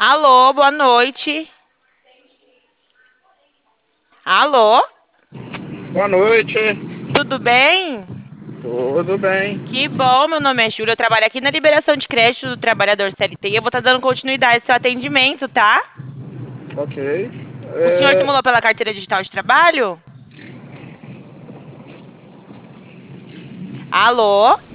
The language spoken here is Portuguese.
Alô, boa noite. Alô, Boa noite, tudo bem? tudo bem? Que bom, meu nome é Júlia, eu trabalho aqui na liberação de crédito do trabalhador CLT e eu vou estar dando continuidade ao seu atendimento, tá? Ok. O senhor É, simulou pela carteira digital de trabalho? Alô?